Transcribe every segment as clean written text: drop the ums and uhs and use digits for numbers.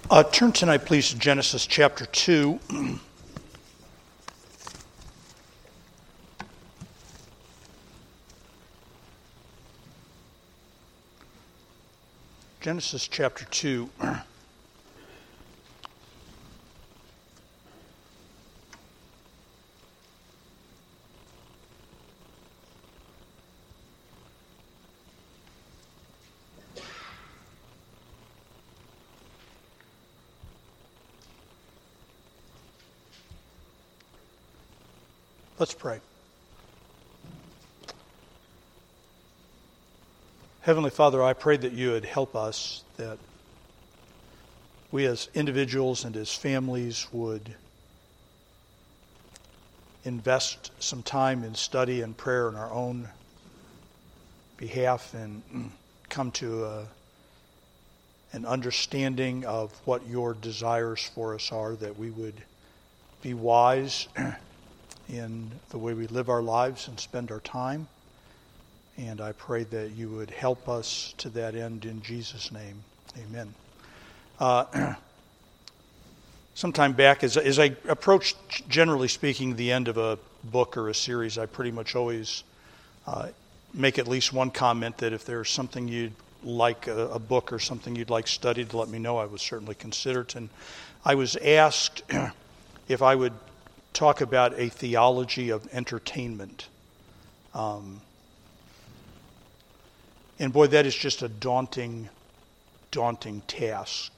Turn tonight, please, to Genesis chapter 2. Genesis chapter 2. Let's pray. Heavenly Father, I pray that you would help us, that we as individuals and as families would invest some time in study and prayer on our own behalf and come to an understanding of what your desires for us are, that we would be wise in the way we live our lives and spend our time. And I pray that you would help us to that end in Jesus' name. Amen. Sometime back, as I approach, generally speaking, the end of a book or a series, I pretty much always make at least one comment that if there's something you'd like, a book or something you'd like studied, to let me know. I would certainly consider it. And I was asked if I would talk about a theology of entertainment. And boy, that is just a daunting task.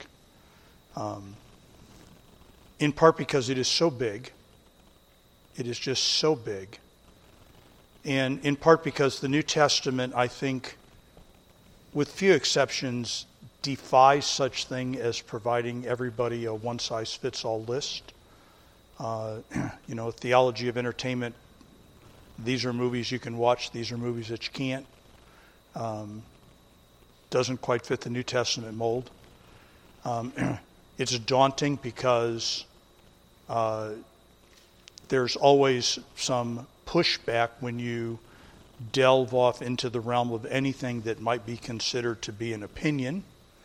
In part because it is so big. It is just so big. And in part because the New Testament, I think, with few exceptions, defies such thing as providing everybody a one-size-fits-all list. Theology of entertainment, these are movies you can watch, these are movies that you can't. Doesn't quite fit the New Testament mold. It's daunting because there's always some pushback when you delve off into the realm of anything that might be considered to be an opinion.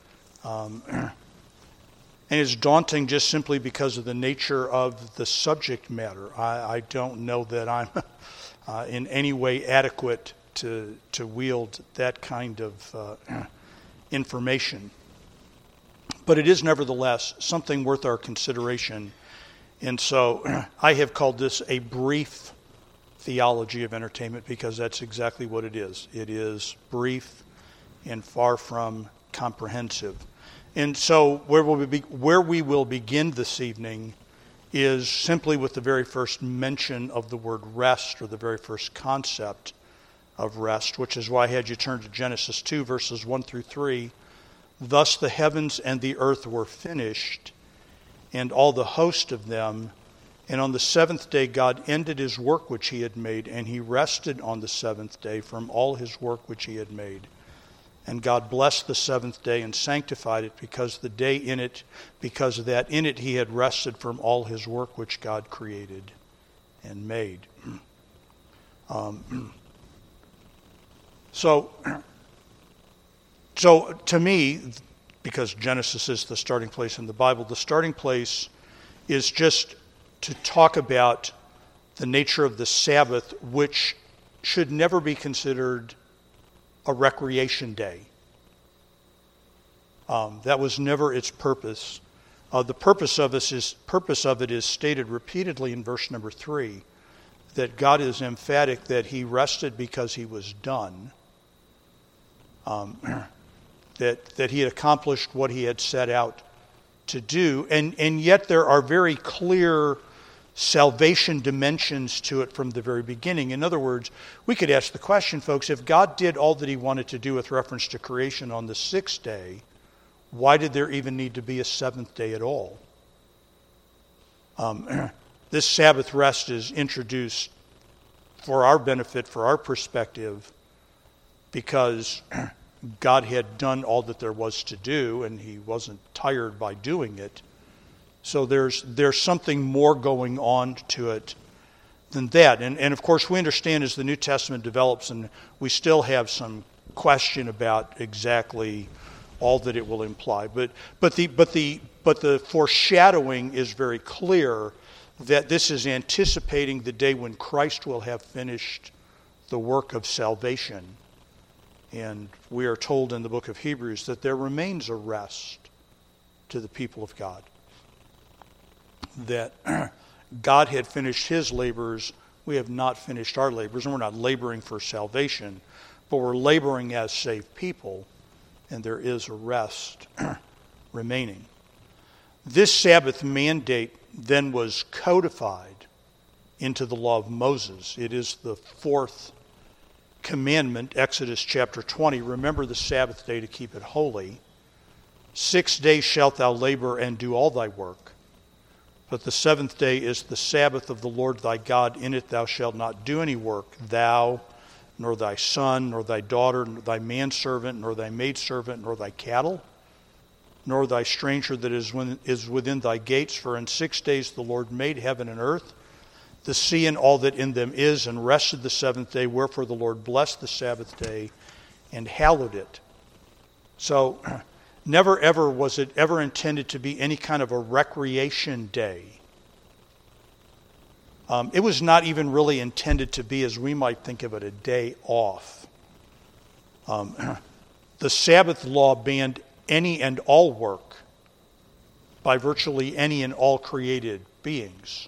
And it's daunting just simply because of the nature of the subject matter. I don't know that I'm in any way adequate to wield that kind of information. But it is nevertheless something worth our consideration. And so I have called this a brief theology of entertainment because that's exactly what it is. It is brief and far from comprehensive. And so where we will begin this evening is simply with the very first mention of the word rest, or the very first concept of rest, which is why I had you turn to Genesis 2, verses 1 through 3. Thus the heavens and the earth were finished, and all the host of them. And on the seventh day God ended his work which he had made, and he rested on the seventh day from all his work which he had made. And God blessed the seventh day and sanctified it, because that in it he had rested from all his work which God created and made. So to me, because Genesis is the starting place in the Bible, the starting place is just to talk about the nature of the Sabbath, which should never be considered a recreation day. That was never its purpose. The purpose of it is stated repeatedly in verse number 3, that God is emphatic that he rested because he was done. That he had accomplished what he had set out to do, and yet there are very clear salvation dimensions to it from the very beginning. In other words, we could ask the question, folks, if God did all that he wanted to do with reference to creation on the sixth day, why did there even need to be a seventh day at all? This Sabbath rest is introduced for our benefit, for our perspective, because God had done all that there was to do, and he wasn't tired by doing it. So there's something more going on to it than that. And of course, we understand as the New Testament develops, and we still have some question about exactly all that it will imply. But the foreshadowing is very clear that this is anticipating the day when Christ will have finished the work of salvation. And we are told in the book of Hebrews that there remains a rest to the people of God. That God had finished his labors, we have not finished our labors, and we're not laboring for salvation, but we're laboring as saved people, and there is a rest remaining. This Sabbath mandate then was codified into the law of Moses. It is the fourth commandment, Exodus chapter 20. Remember the Sabbath day to keep it holy. 6 days shalt thou labor and do all thy work. But the seventh day is the Sabbath of the Lord thy God. In it thou shalt not do any work, thou, nor thy son, nor thy daughter, nor thy manservant, nor thy maidservant, nor thy cattle, nor thy stranger that is within thy gates. For in 6 days the Lord made heaven and earth, the sea and all that in them is, and rested the seventh day. Wherefore the Lord blessed the Sabbath day and hallowed it. So never ever was it ever intended to be any kind of a recreation day. It was not even really intended to be, as we might think of it, a day off. The Sabbath law banned any and all work by virtually any and all created beings.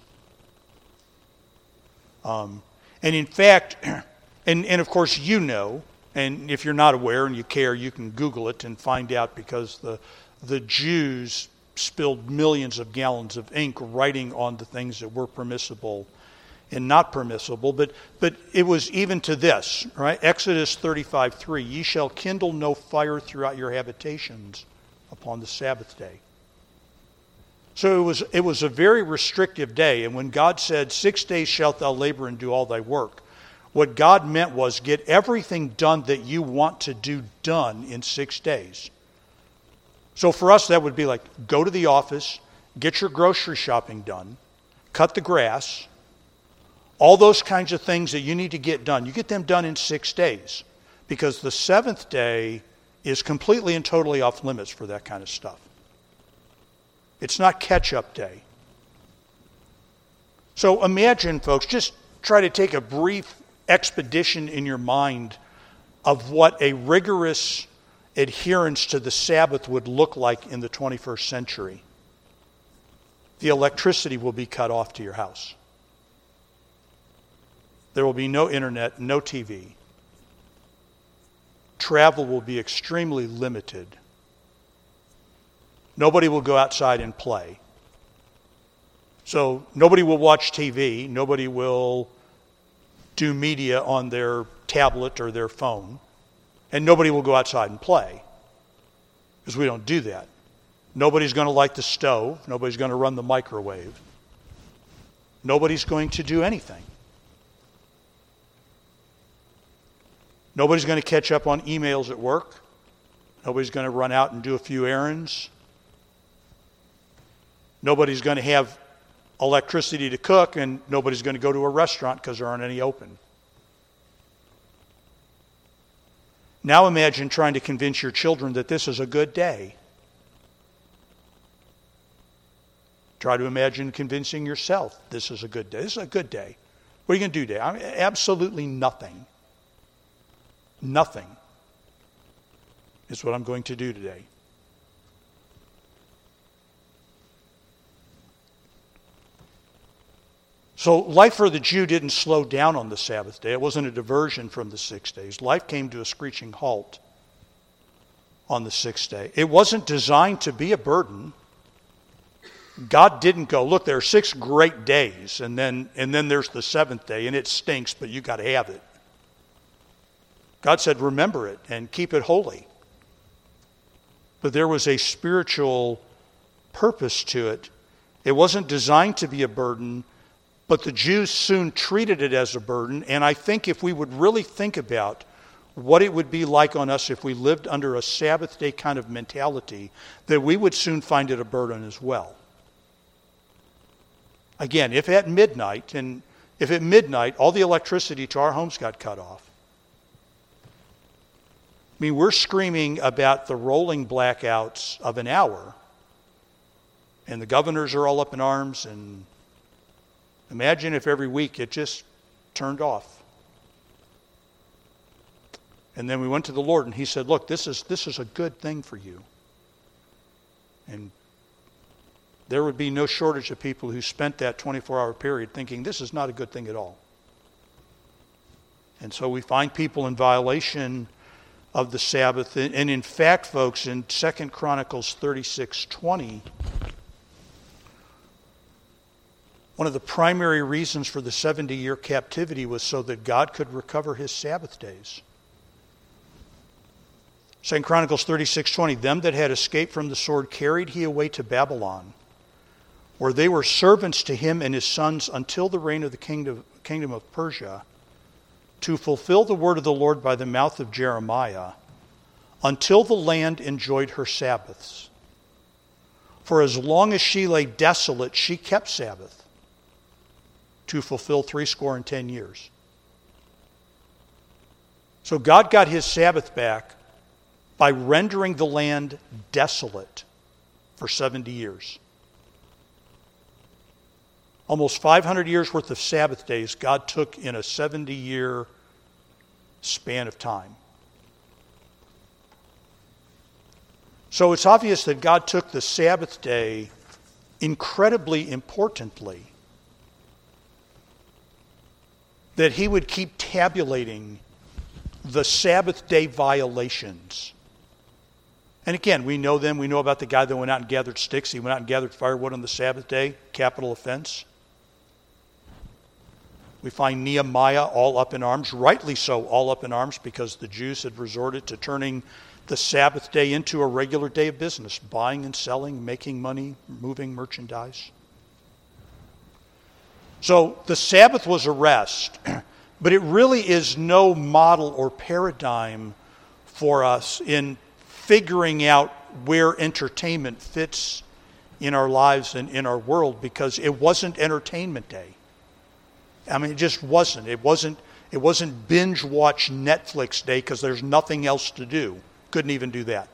And in fact, and of course you know, and if you're not aware and you care, you can Google it and find out, because the Jews spilled millions of gallons of ink writing on the things that were permissible and not permissible. But it was even to this, right? Exodus 35:3, ye shall kindle no fire throughout your habitations upon the Sabbath day. So it was a very restrictive day. And when God said, 6 days shalt thou labor and do all thy work, what God meant was get everything done that you want to do done in 6 days. So for us, that would be like, go to the office, get your grocery shopping done, cut the grass, all those kinds of things that you need to get done. You get them done in 6 days, because the seventh day is completely and totally off limits for that kind of stuff. It's not catch-up day. So imagine, folks, just try to take a brief expedition in your mind of what a rigorous adherence to the Sabbath would look like in the 21st century. The electricity will be cut off to your house. There will be no internet, no TV. Travel will be extremely limited. Nobody will go outside and play. So nobody will watch TV. Nobody will do media on their tablet or their phone. And nobody will go outside and play, because we don't do that. Nobody's going to light the stove. Nobody's going to run the microwave. Nobody's going to do anything. Nobody's going to catch up on emails at work. Nobody's going to run out and do a few errands. Nobody's going to have electricity to cook, and nobody's going to go to a restaurant because there aren't any open. Now imagine trying to convince your children that this is a good day. Try to imagine convincing yourself this is a good day. This is a good day. What are you going to do today? Absolutely nothing. Nothing is what I'm going to do today. So life for the Jew didn't slow down on the Sabbath day. It wasn't a diversion from the 6 days. Life came to a screeching halt on the sixth day. It wasn't designed to be a burden. God didn't go, look, there are 6 great days, and then there's the seventh day, and it stinks, but you got to have it. God said, remember it and keep it holy. But there was a spiritual purpose to it. It wasn't designed to be a burden, but the Jews soon treated it as a burden. And I think if we would really think about what it would be like on us if we lived under a Sabbath day kind of mentality, that we would soon find it a burden as well. Again, if at midnight all the electricity to our homes got cut off, I mean, we're screaming about the rolling blackouts of an hour, and the governors are all up in arms, and imagine if every week it just turned off. And then we went to the Lord, and He said, look, this is a good thing for you. And there would be no shortage of people who spent that 24-hour period thinking this is not a good thing at all. And so we find people in violation of the Sabbath. And in fact, folks, in 2 Chronicles 36:20, one of the primary reasons for the 70-year captivity was so that God could recover His Sabbath days. 2 Chronicles 36:20, them that had escaped from the sword carried He away to Babylon, where they were servants to him and his sons until the reign of the kingdom of Persia, to fulfill the word of the Lord by the mouth of Jeremiah, until the land enjoyed her Sabbaths. For as long as she lay desolate, she kept Sabbath, to fulfill 70 years. So God got His Sabbath back by rendering the land desolate for 70 years. Almost 500 years worth of Sabbath days God took in a 70-year span of time. So it's obvious that God took the Sabbath day incredibly importantly. That He would keep tabulating the Sabbath day violations. And again, we know them. We know about the guy that went out and gathered sticks. He went out and gathered firewood on the Sabbath day. Capital offense. We find Nehemiah all up in arms, rightly so all up in arms, because the Jews had resorted to turning the Sabbath day into a regular day of business, buying and selling, making money, moving merchandise. So the Sabbath was a rest, but it really is no model or paradigm for us in figuring out where entertainment fits in our lives and in our world, because it wasn't entertainment day. I mean, it just wasn't. It wasn't binge watch Netflix day because there's nothing else to do. Couldn't even do that.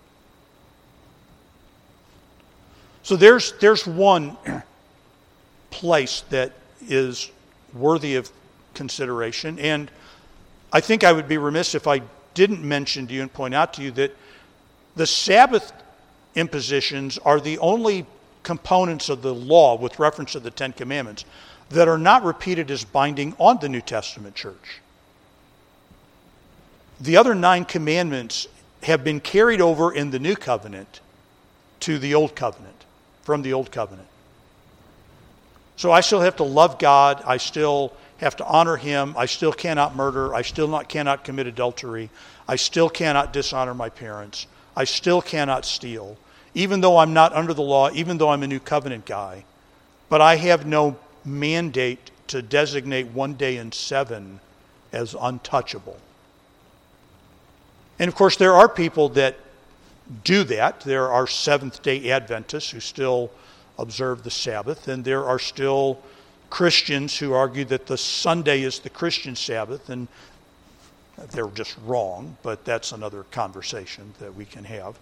So there's one place that is worthy of consideration, and I think I would be remiss if I didn't mention to you and point out to you that the Sabbath impositions are the only components of the law with reference to the Ten Commandments that are not repeated as binding on the New Testament church. The other 9 commandments have been carried over in the New Covenant to the Old Covenant, from the Old Covenant. So I still have to love God. I still have to honor Him. I still cannot murder. I still cannot commit adultery. I still cannot dishonor my parents. I still cannot steal, even though I'm not under the law, even though I'm a New Covenant guy. But I have no mandate to designate one day in 7 as untouchable. And of course, there are people that do that. There are Seventh-day Adventists who still observe the Sabbath, and there are still Christians who argue that the Sunday is the Christian Sabbath, and they're just wrong, but that's another conversation that we can have.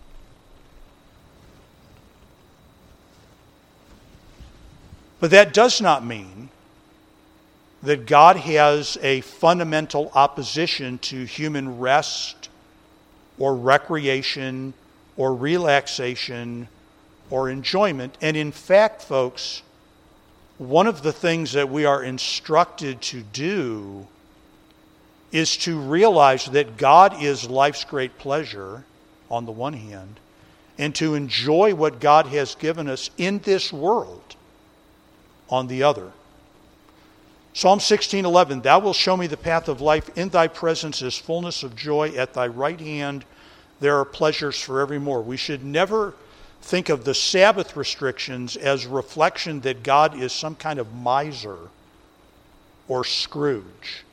But that does not mean that God has a fundamental opposition to human rest or recreation or relaxation or enjoyment. And in fact, folks, one of the things that we are instructed to do is to realize that God is life's great pleasure on the one hand, and to enjoy what God has given us in this world on the other. Psalm 16:11, Thou wilt show me the path of life. In Thy presence is fullness of joy. At Thy right hand there are pleasures forevermore. We should never think of the Sabbath restrictions as reflection that God is some kind of miser or Scrooge.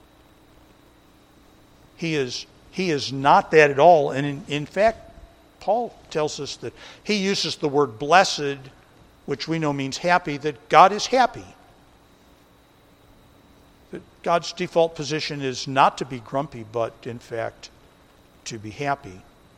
He is not that at all. And in fact, Paul tells us that he uses the word blessed, which we know means happy, that God is happy. That God's default position is not to be grumpy, but in fact to be happy.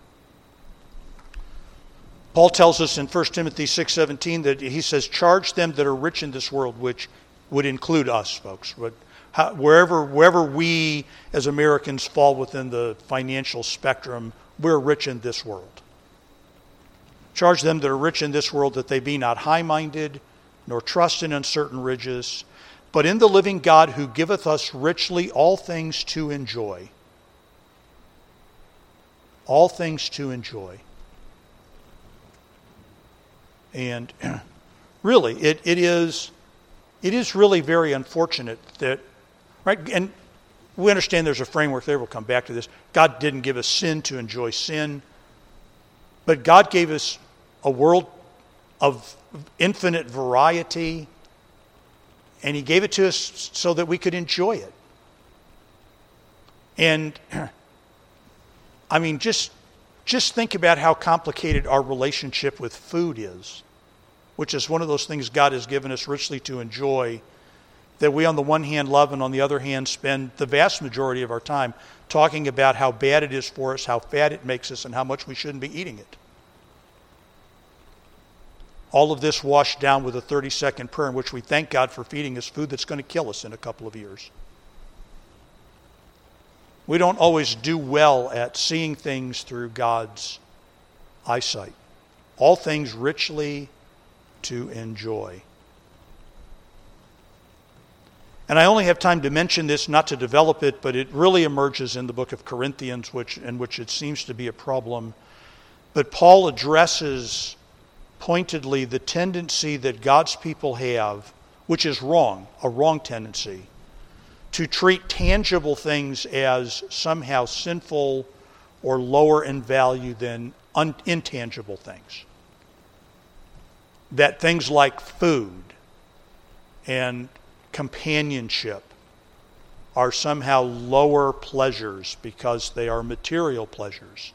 Paul tells us in 1 Timothy 6:17 that he says, charge them that are rich in this world, which would include us, folks. But wherever we as Americans fall within the financial spectrum, we're rich in this world. Charge them that are rich in this world that they be not high-minded, nor trust in uncertain riches, but in the living God who giveth us richly all things to enjoy. All things to enjoy. And really, it is really very unfortunate that, right? And we understand there's a framework there. We'll come back to this. God didn't give us sin to enjoy sin, but God gave us a world of infinite variety, and He gave it to us so that we could enjoy it. And I mean, just think about how complicated our relationship with food is, which is one of those things God has given us richly to enjoy, that we on the one hand love and on the other hand spend the vast majority of our time talking about how bad it is for us, how fat it makes us, and how much we shouldn't be eating it. All of this washed down with a 30-second prayer in which we thank God for feeding us food that's going to kill us in a couple of years. We don't always do well at seeing things through God's eyesight. All things richly to enjoy. And I only have time to mention this, not to develop it, but it really emerges in the book of Corinthians, in which it seems to be a problem. But Paul addresses pointedly the tendency that God's people have, which is wrong, a wrong tendency, to treat tangible things as somehow sinful or lower in value than intangible things. That things like food and companionship are somehow lower pleasures because they are material pleasures.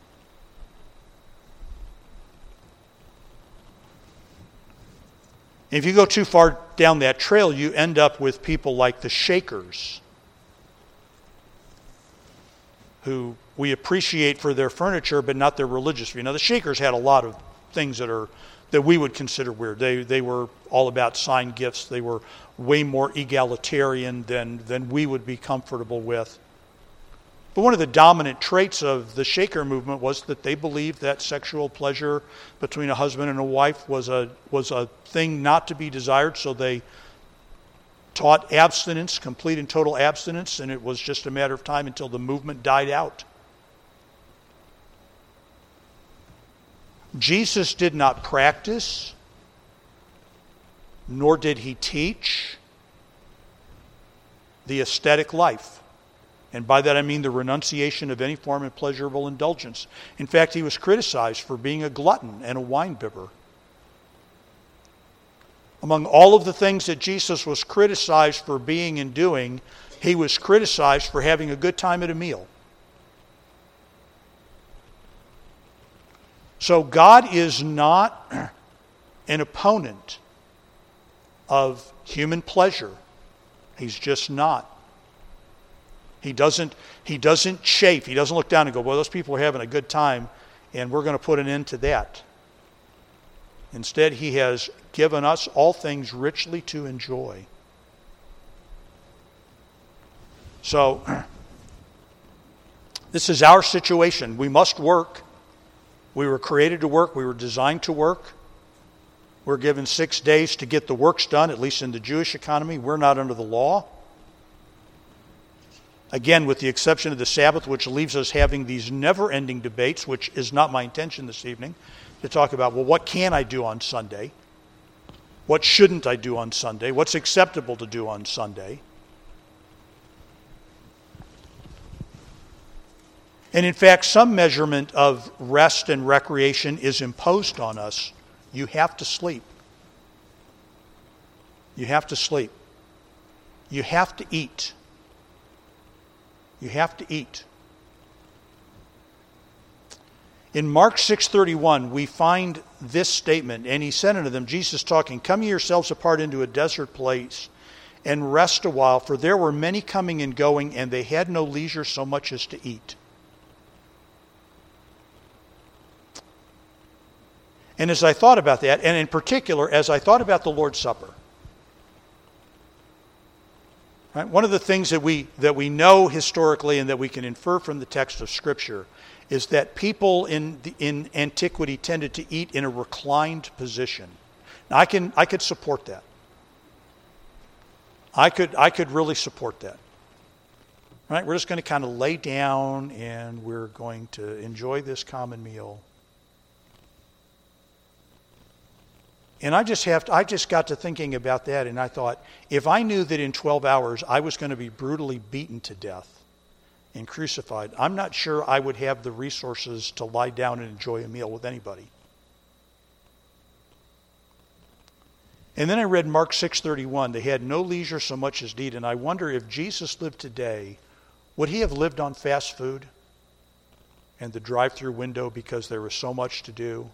If you go too far down that trail, you end up with people like the Shakers, who we appreciate for their furniture, but not their religious view. Now, the Shakers had a lot of things that we would consider weird. They were all about signed gifts. They were way more egalitarian than we would be comfortable with. But one of the dominant traits of the Shaker movement was that they believed that sexual pleasure between a husband and a wife was a thing not to be desired, so they taught abstinence, complete and total abstinence, and it was just a matter of time until the movement died out. Jesus did not practice, nor did He teach the ascetic life. And by that I mean the renunciation of any form of pleasurable indulgence. In fact, He was criticized for being a glutton and a wine-bibber. Among all of the things that Jesus was criticized for being and doing, He was criticized for having a good time at a meal. So God is not an opponent of human pleasure. He's just not. He doesn't chafe. He doesn't look down and go, well, those people are having a good time, and we're going to put an end to that. Instead, He has given us all things richly to enjoy. So, this is our situation. We must work. We were created to work. We were designed to work. We're given 6 days to get the works done, at least in the Jewish economy. We're not under the law. Again, with the exception of the Sabbath, which leaves us having these never-ending debates, which is not my intention this evening, to talk about, well, what can I do on Sunday? What shouldn't I do on Sunday? What's acceptable to do on Sunday? And in fact, some measurement of rest and recreation is imposed on us. You have to sleep. You have to sleep. You have to eat. You have to eat. In Mark 6:31, we find this statement, and He said unto them, Jesus talking, come ye yourselves apart into a desert place, and rest a while, for there were many coming and going, and they had no leisure so much as to eat. And as I thought about that, and in particular, as I thought about the Lord's Supper, right, one of the things that we know historically and that we can infer from the text of Scripture is that people in antiquity tended to eat in a reclined position. Now, I could support that. I could really support that. Right? We're just going to kind of lay down and we're going to enjoy this common meal. And I just got to thinking about that, and I thought, if I knew that in 12 hours I was going to be brutally beaten to death and crucified, I'm not sure I would have the resources to lie down and enjoy a meal with anybody. And then I read Mark 6:31. They had no leisure so much as to eat. And I wonder, if Jesus lived today, would he have lived on fast food and the drive-through window because there was so much to do?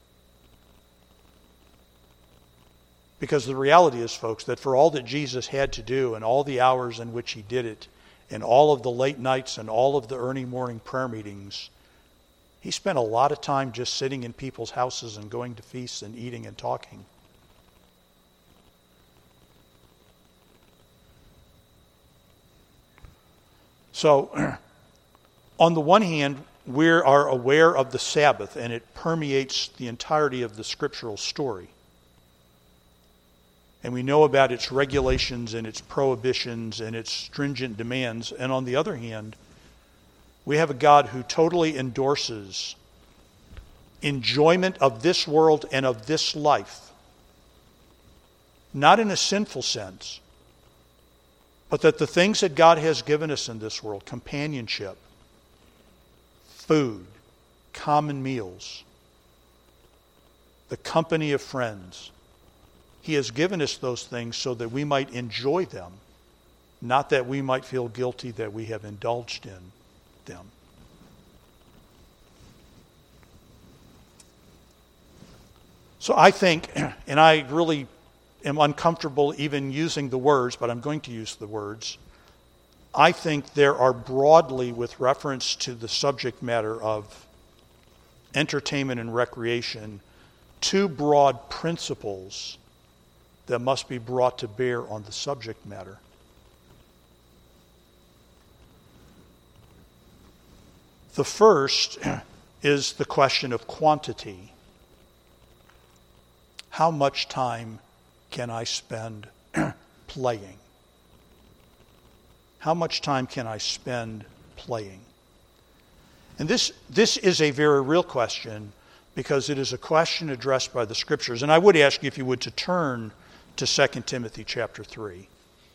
Because the reality is, folks, that for all that Jesus had to do and all the hours in which he did it and all of the late nights and all of the early morning prayer meetings, he spent a lot of time just sitting in people's houses and going to feasts and eating and talking. So, on the one hand, we are aware of the Sabbath, and it permeates the entirety of the scriptural story. And we know about its regulations and its prohibitions and its stringent demands. And on the other hand, we have a God who totally endorses enjoyment of this world and of this life. Not in a sinful sense, but that the things that God has given us in this world, companionship, food, common meals, the company of friends, he has given us those things so that we might enjoy them, not that we might feel guilty that we have indulged in them. So I think, and I really am uncomfortable even using the words, but I'm going to use the words. I think there are broadly, with reference to the subject matter of entertainment and recreation, two broad principles that must be brought to bear on the subject matter. The first is the question of quantity. How much time can I spend playing? How much time can I spend playing? And this is a very real question, because it is a question addressed by the Scriptures. And I would ask you, if you would, to turn to 2 Timothy chapter 3.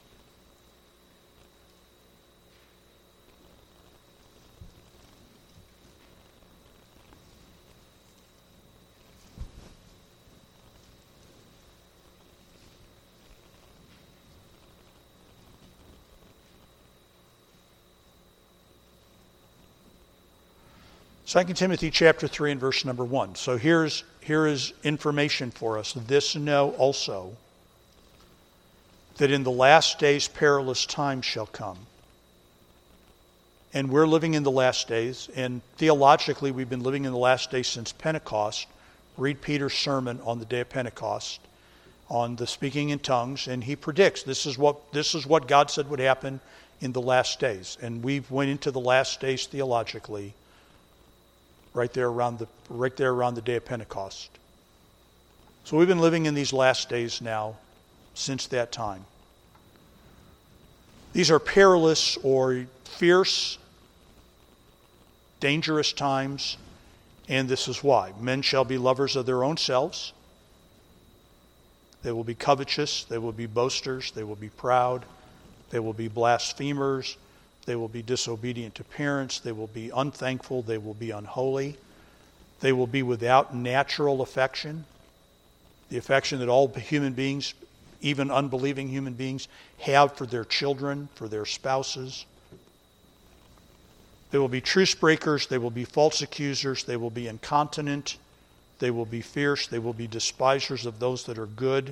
2 Timothy chapter 3 and verse number 1. So here is information for us. This know also, that in the last days perilous times shall come. And we're living in the last days, and theologically we've been living in the last days since Pentecost. Read Peter's sermon on the day of Pentecost on the speaking in tongues, and he predicts this is what God said would happen in the last days. And we've went into the last days theologically right there around the day of Pentecost. So we've been living in these last days now since that time. These are perilous or fierce, dangerous times, and this is why. Men shall be lovers of their own selves. They will be covetous. They will be boasters. They will be proud. They will be blasphemers. They will be disobedient to parents. They will be unthankful. They will be unholy. They will be without natural affection, the affection that all human beings, even unbelieving human beings, have for their children, for their spouses. They will be truce breakers. They will be false accusers. They will be incontinent. They will be fierce. They will be despisers of those that are good.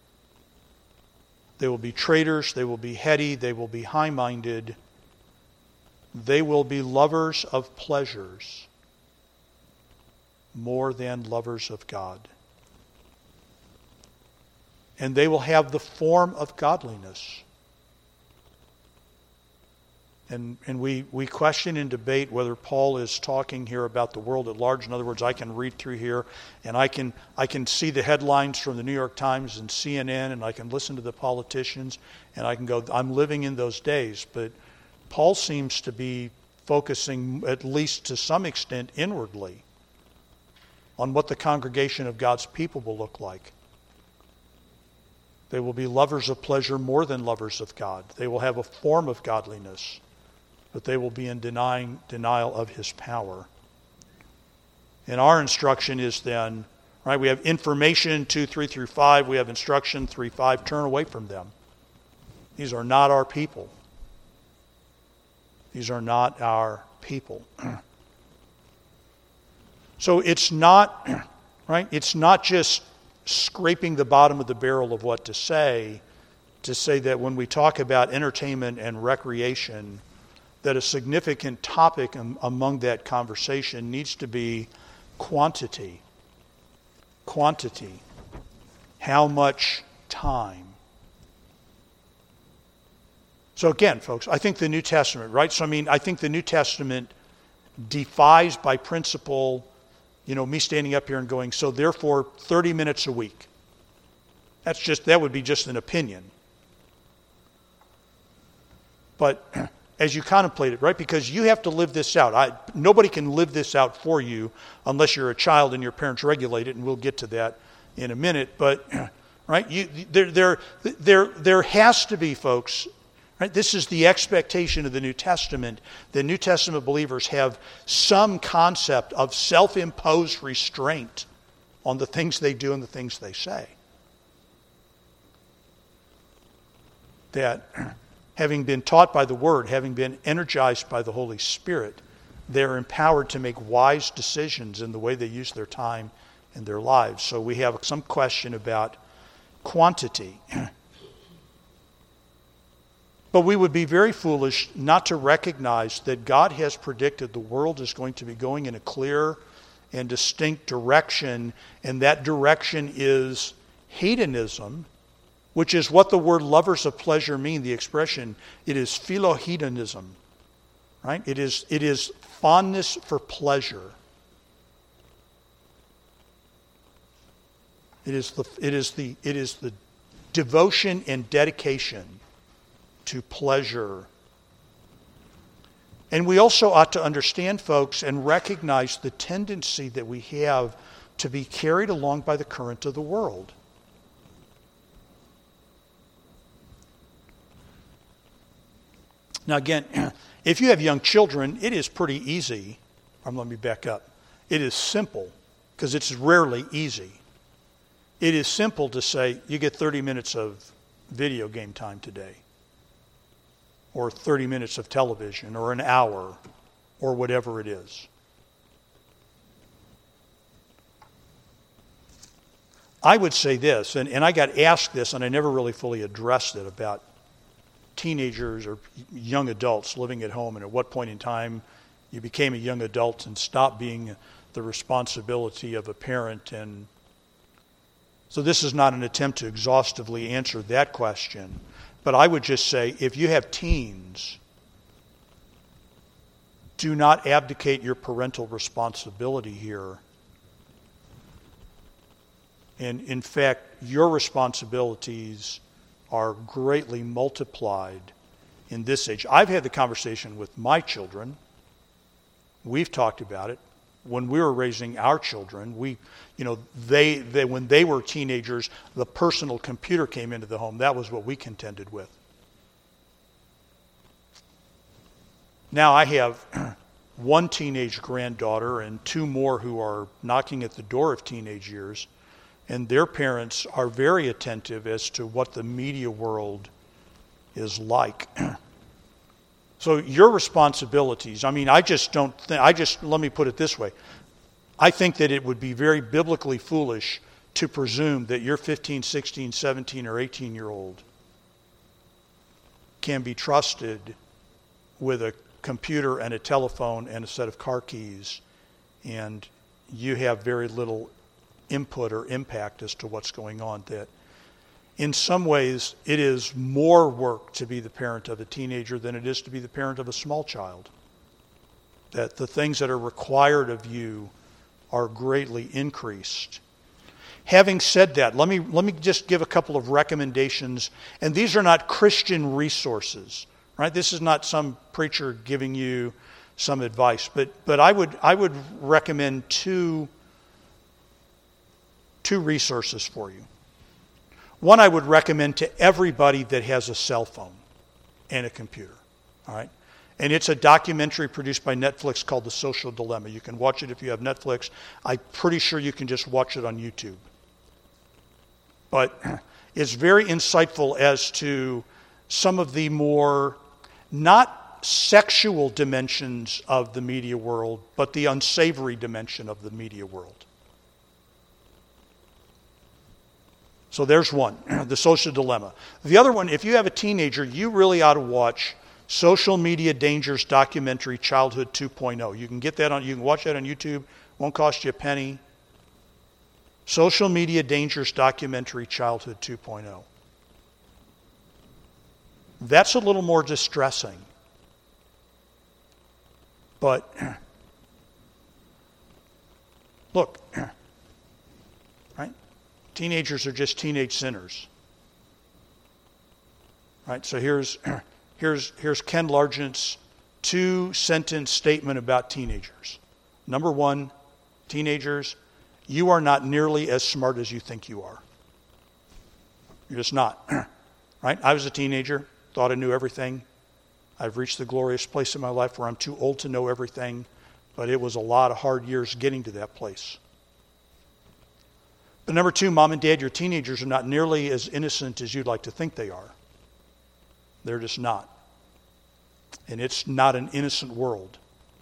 They will be traitors. They will be heady. They will be high-minded. They will be lovers of pleasures more than lovers of God. And they will have the form of godliness. And we question and debate whether Paul is talking here about the world at large. In other words, I can read through here and I can see the headlines from the New York Times and CNN, and I can listen to the politicians, and I can go, I'm living in those days. But Paul seems to be focusing, at least to some extent inwardly, on what the congregation of God's people will look like. They will be lovers of pleasure more than lovers of God. They will have a form of godliness, but they will be in denial of his power. And our instruction is then, right, we have information 2:3 through 5, we have instruction 3:5, turn away from them. These are not our people. These are not our people. So it's not, right, it's not just scraping the bottom of the barrel of what to say that when we talk about entertainment and recreation, that a significant topic among that conversation needs to be quantity. Quantity. How much time? So again, folks, I think the New Testament, right? So I think the New Testament defies by principle, me standing up here and going, so therefore 30 minutes a week. That would be just an opinion. But as you contemplate it, right? Because you have to live this out. Nobody can live this out for you unless you're a child and your parents regulate it, and we'll get to that in a minute. But right, there has to be, folks. Right, this is the expectation of the New Testament. The New Testament believers have some concept of self-imposed restraint on the things they do and the things they say. That having been taught by the Word, having been energized by the Holy Spirit, they're empowered to make wise decisions in the way they use their time and their lives. So we have some question about quantity. But we would be very foolish not to recognize that God has predicted the world is going to be going in a clear and distinct direction, and that direction is hedonism, which is what the word lovers of pleasure mean, the expression. It is philohedonism, right? It is fondness for pleasure. It is the devotion and dedication to pleasure. And we also ought to understand, folks, and recognize the tendency that we have to be carried along by the current of the world. Now again, if you have young children, it is pretty easy. Let me back up. It is simple, because it's rarely easy. It is simple to say, you get 30 minutes of video game time today, or 30 minutes of television, or an hour, or whatever it is. I would say this, and I got asked this, and I never really fully addressed it, about teenagers or young adults living at home, and at what point in time you became a young adult and stopped being the responsibility of a parent. And so this is not an attempt to exhaustively answer that question. But I would just say, if you have teens, do not abdicate your parental responsibility here. And in fact, your responsibilities are greatly multiplied in this age. I've had the conversation with my children. We've talked about it. When we were raising our children, they when they were teenagers, the personal computer came into the home. That was what we contended with. Now I have one teenage granddaughter and two more who are knocking at the door of teenage years, and their parents are very attentive as to what the media world is like. So your responsibilities, let me put it this way. I think that it would be very biblically foolish to presume that your 15, 16, 17, or 18-year-old can be trusted with a computer and a telephone and a set of car keys and you have very little input or impact as to what's going on. That in some ways it is more work to be the parent of a teenager than it is to be the parent of a small child. That the things that are required of you are greatly increased. Having said that, let me just give a couple of recommendations, and these are not Christian resources, right? This is not some preacher giving you some advice, but I would recommend two resources for you. One I would recommend to everybody that has a cell phone and a computer, all right? And it's a documentary produced by Netflix called The Social Dilemma. You can watch it if you have Netflix. I'm pretty sure you can just watch it on YouTube. But it's very insightful as to some of the more, not sexual dimensions of the media world, but the unsavory dimension of the media world. So there's one, The Social Dilemma. The other one, if you have a teenager, you really ought to watch Social Media Dangers Documentary Childhood 2.0. You can get that you can watch that on YouTube. Won't cost you a penny. Social Media Dangers Documentary Childhood 2.0. That's a little more distressing. But look, right? Teenagers are just teenage sinners. Right? So here's Ken Largent's 2-sentence statement about teenagers. Number one, teenagers, you are not nearly as smart as you think you are. You're just not. Right? I was a teenager, thought I knew everything. I've reached the glorious place in my life where I'm too old to know everything, but it was a lot of hard years getting to that place. But number two, mom and dad, your teenagers are not nearly as innocent as you'd like to think they are. They're just not. And it's not an innocent world.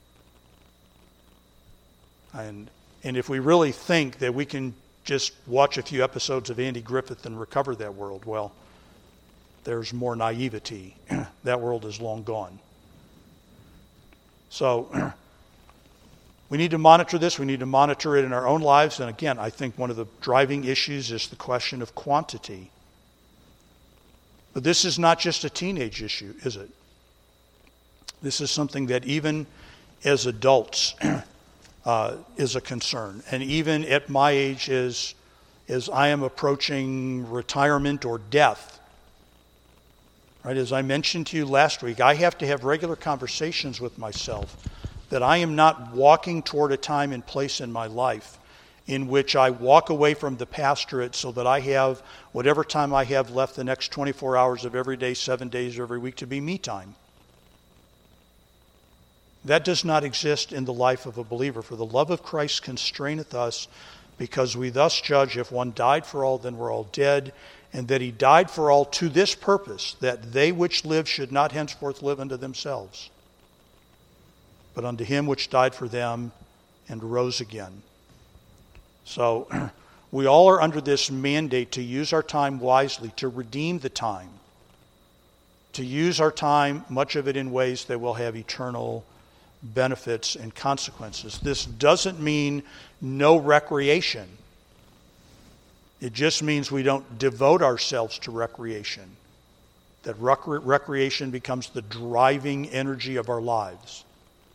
And if we really think that we can just watch a few episodes of Andy Griffith and recover that world, well, there's more naivety. That world is long gone. So we need to monitor this. We need to monitor it in our own lives. And again, I think one of the driving issues is the question of quantity. But this is not just a teenage issue, is it? This is something that even as adults is a concern. And even at my age, as I am approaching retirement or death, right, as I mentioned to you last week, I have to have regular conversations with myself that I am not walking toward a time and place in my life in which I walk away from the pastorate so that I have whatever time I have left the next 24 hours of every day, 7 days every week to be me time. That does not exist in the life of a believer. For the love of Christ constraineth us, because we thus judge, if one died for all, then we're all dead, and that he died for all to this purpose, that they which live should not henceforth live unto themselves, but unto him which died for them and rose again. So we all are under this mandate to use our time wisely, to redeem the time, to use our time, much of it in ways that will have eternal benefits and consequences. This doesn't mean no recreation. It just means we don't devote ourselves to recreation. That recreation becomes the driving energy of our lives.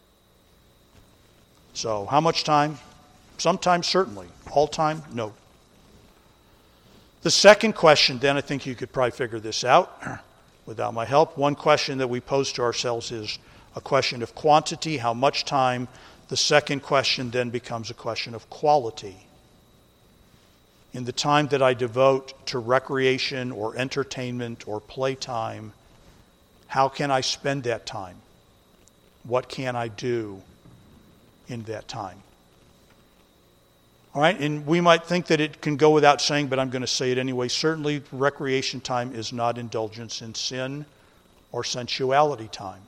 So, how much time? Sometimes, certainly. All time? No. The second question, then, I think you could probably figure this out without my help. One question that we pose to ourselves is a question of quantity, how much time. The second question then becomes a question of quality. In the time that I devote to recreation or entertainment or playtime, how can I spend that time? What can I do in that time? All right, and we might think that it can go without saying, but I'm going to say it anyway. Certainly, recreation time is not indulgence in sin or sensuality time.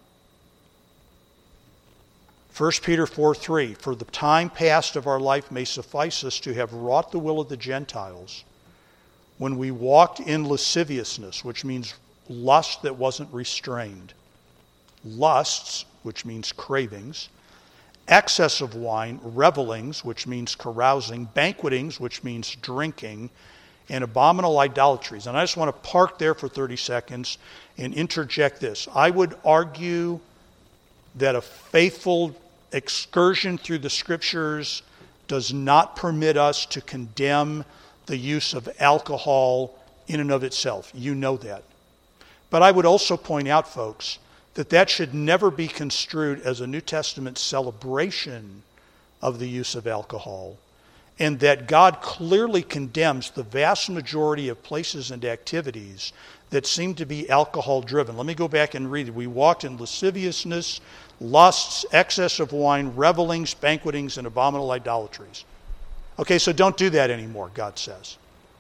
1 Peter 4:3, for the time past of our life may suffice us to have wrought the will of the Gentiles when we walked in lasciviousness, which means lust that wasn't restrained, lusts, which means cravings, excess of wine, revelings, which means carousing, banquetings, which means drinking, and abominable idolatries. And I just want to park there for 30 seconds and interject this. I would argue that a faithful excursion through the Scriptures does not permit us to condemn the use of alcohol in and of itself. You know that. But I would also point out, folks, that should never be construed as a New Testament celebration of the use of alcohol, and that God clearly condemns the vast majority of places and activities that seem to be alcohol-driven. Let me go back and read it. We walked in lasciviousness, lusts, excess of wine, revelings, banquetings, and abominable idolatries. Okay, so don't do that anymore, God says.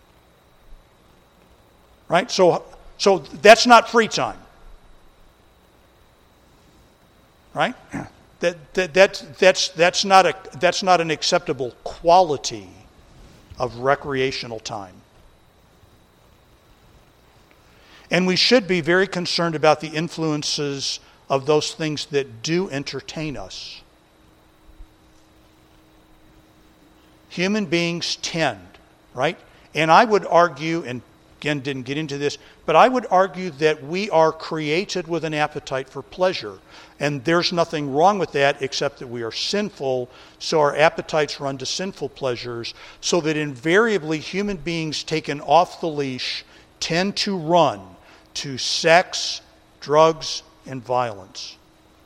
Right? So that's not free time. Right? That's not an acceptable quality of recreational time. And we should be very concerned about the influences of those things that do entertain us. Human beings tend, right? And I would argue, and again didn't get into this, but I would argue that we are created with an appetite for pleasure. And there's nothing wrong with that except that we are sinful, so our appetites run to sinful pleasures, so that invariably human beings taken off the leash tend to run to sex, drugs, and violence.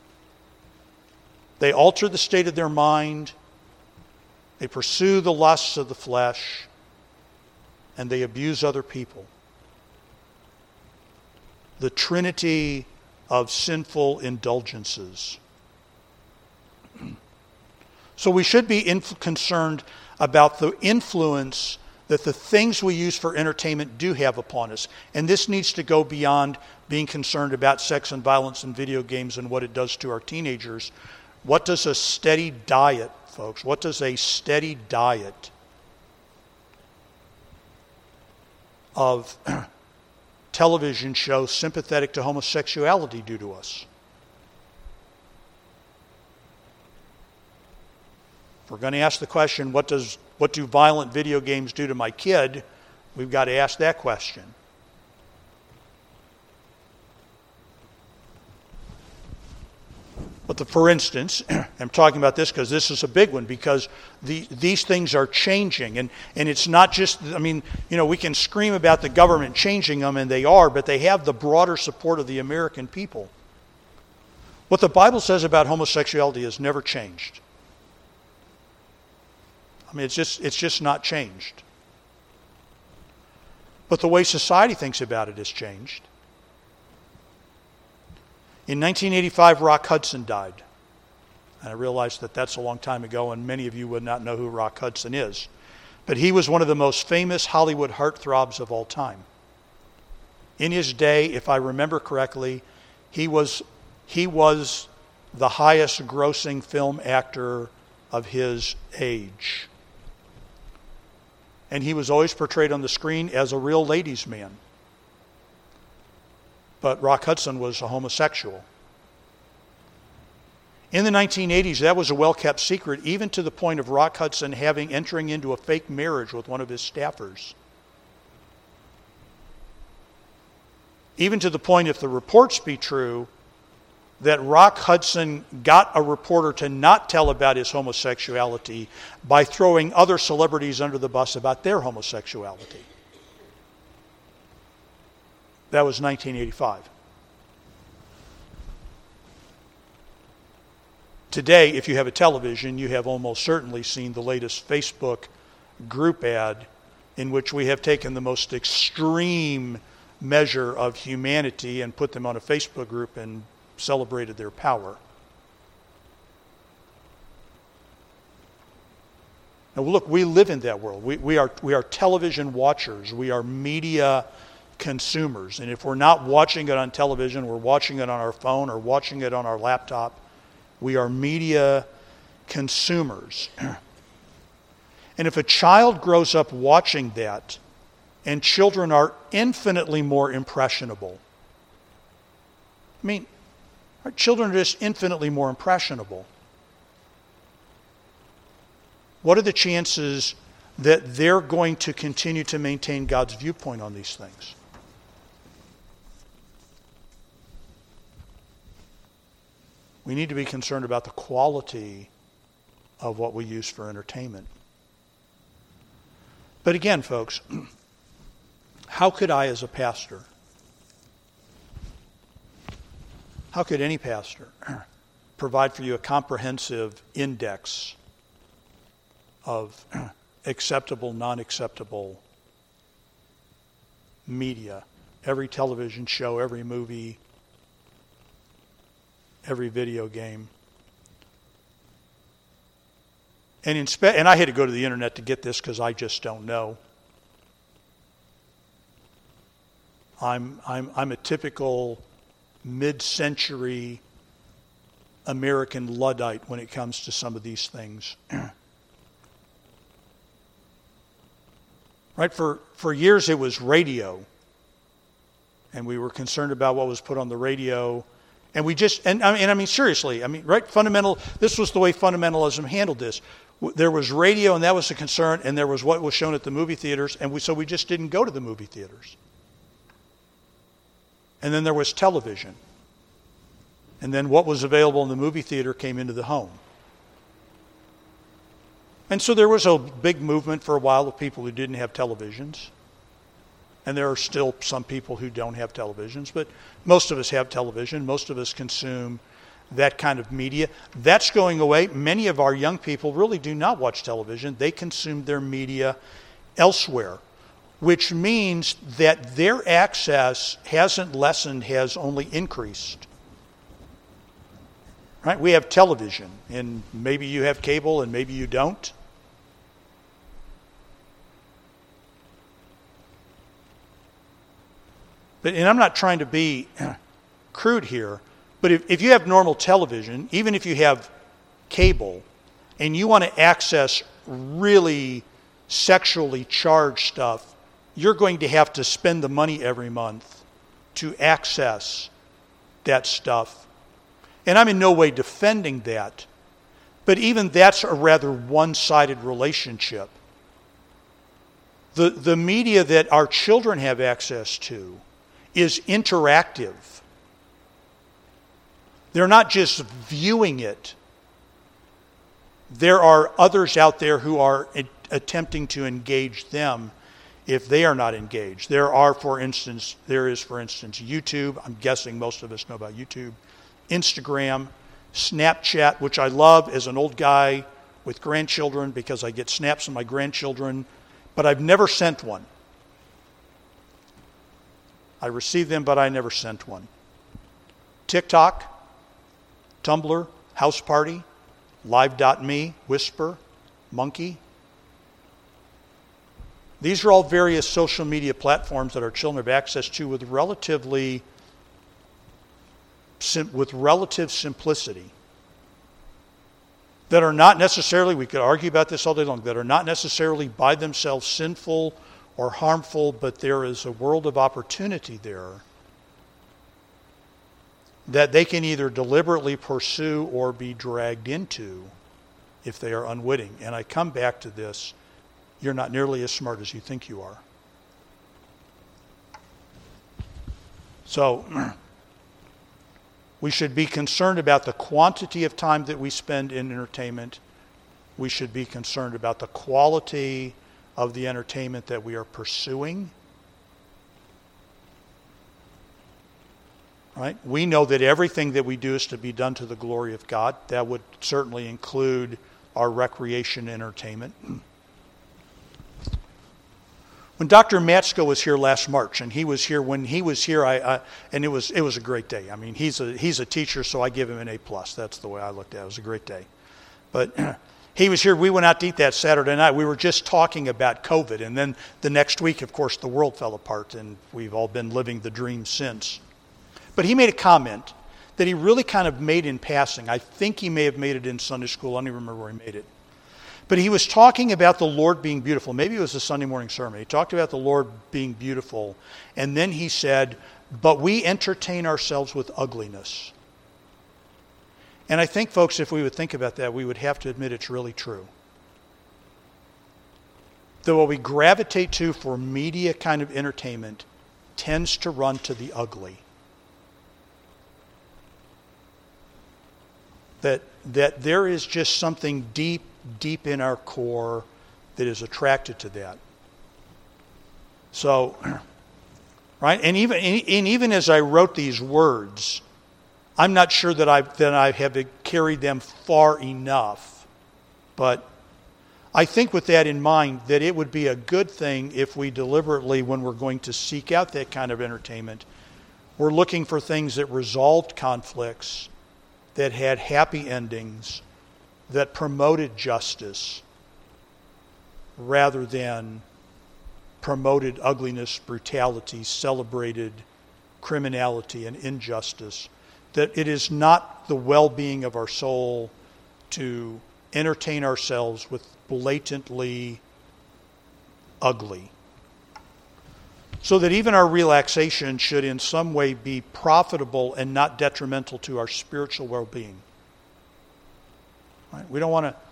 They alter the state of their mind, they pursue the lusts of the flesh, and they abuse other people. The trinity of sinful indulgences. So we should be concerned about the influence that the things we use for entertainment do have upon us. And this needs to go beyond being concerned about sex and violence and video games and what it does to our teenagers. What does a steady diet, folks, what does a steady diet of television shows sympathetic to homosexuality do to us? If we're going to ask the question, what do violent video games do to my kid? We've got to ask that question. But for instance, I'm talking about this because this is a big one, because these things are changing. And it's not just, we can scream about the government changing them, and they are, but they have the broader support of the American people. What the Bible says about homosexuality has never changed. It's just not changed. But the way society thinks about it has changed. In 1985, Rock Hudson died. And I realize that that's a long time ago, and many of you would not know who Rock Hudson is. But he was one of the most famous Hollywood heartthrobs of all time. In his day, if I remember correctly, he was the highest grossing film actor of his age. And he was always portrayed on the screen as a real ladies' man. But Rock Hudson was a homosexual. In the 1980s, that was a well-kept secret, even to the point of Rock Hudson entering into a fake marriage with one of his staffers. Even to the point, if the reports be true, that Rock Hudson got a reporter to not tell about his homosexuality by throwing other celebrities under the bus about their homosexuality. That was 1985. Today, if you have a television, you have almost certainly seen the latest Facebook group ad in which we have taken the most extreme measure of humanity and put them on a Facebook group and celebrated their power. Now look, we live in that world. We are television watchers. We are media consumers. And if we're not watching it on television, we're watching it on our phone or watching it on our laptop. We are media consumers. And if a child grows up watching that, and children are infinitely more impressionable. Our children are just infinitely more impressionable. what are the chances that they're going to continue to maintain God's viewpoint on these things? We need to be concerned about the quality of what we use for entertainment. But again, folks, how could I as a pastor, how could any pastor provide for you a comprehensive index of acceptable, non-acceptable media? Every television show, every movie, every video game. And I had to go to the internet to get this because I just don't know. I'm a typical mid-century American Luddite when it comes to some of these things. Right? For years it was radio. And we were concerned about what was put on the radio. And we just, and I mean, seriously, right? This was the way fundamentalism handled this. There was radio, and that was a concern, and there was what was shown at the movie theaters, and so we just didn't go to the movie theaters. And then there was television. And then what was available in the movie theater came into the home. And so there was a big movement for a while of people who didn't have televisions. And there are still some people who don't have televisions, but most of us have television. Most of us consume that kind of media. That's going away. Many of our young people really do not watch television. They consume their media elsewhere, which means that their access hasn't lessened, has only increased. Right? We have television, and maybe you have cable and maybe you don't. And I'm not trying to be crude here, but if you have normal television, even if you have cable, and you want to access really sexually charged stuff, you're going to have to spend the money every month to access that stuff. And I'm in no way defending that, but even that's a rather one-sided relationship. The media that our children have access to is interactive. They're not just viewing it. There are others out there who are attempting to engage them if they are not engaged. There is, for instance, YouTube. I'm guessing most of us know about YouTube. Instagram, Snapchat, which I love as an old guy with grandchildren because I get snaps of my grandchildren, but I've never sent one. I received them, but I never sent one. TikTok, Tumblr, House Party, Live.me, Whisper, Monkey. These are all various social media platforms that our children have access to with relative simplicity. That are not necessarily, we could argue about this all day long, that are not necessarily by themselves sinful or harmful, but there is a world of opportunity there that they can either deliberately pursue or be dragged into if they are unwitting. And I come back to this, you're not nearly as smart as you think you are. So, we should be concerned about the quantity of time that we spend in entertainment. We should be concerned about the quality of the entertainment that we are pursuing. Right? We know that everything that we do is to be done to the glory of God. That would certainly include our recreation entertainment. When Dr. Matsko was here last March, and he was here when he was here, and it was a great day. I mean, he's a teacher, so I give him an A+. That's the way I looked at it. It was a great day. But he was here. We went out to eat that Saturday night. We were just talking about COVID, and then the next week, of course, the world fell apart, and we've all been living the dream since. But he made a comment that he really kind of made in passing. I think he may have made it in Sunday school. I don't even remember where he made it. But he was talking about the Lord being beautiful. Maybe it was a Sunday morning sermon. He talked about the Lord being beautiful. And then he said, but we entertain ourselves with ugliness. And I think, folks, if we would think about that, we would have to admit it's really true. what we gravitate to for media kind of entertainment tends to run to the ugly. That there is just something deep in our core that is attracted to that. So, right, and even as I wrote these words, I'm not sure that I have carried them far enough, but I think with that in mind, that it would be a good thing if we deliberately, when we're going to seek out that kind of entertainment, we're looking for things that resolved conflicts, that had happy endings, that promoted justice, rather than promoted ugliness, brutality, celebrated criminality and injustice. That it is not the well-being of our soul to entertain ourselves with blatantly ugly. So that even our relaxation should in some way be profitable and not detrimental to our spiritual well-being. Right? We don't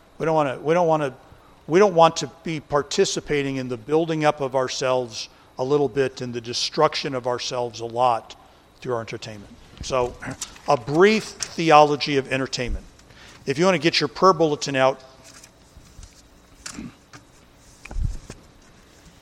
want to be participating in the building up of ourselves a little bit and the destruction of ourselves a lot through our entertainment. So, a brief theology of entertainment. If you want to get your prayer bulletin out,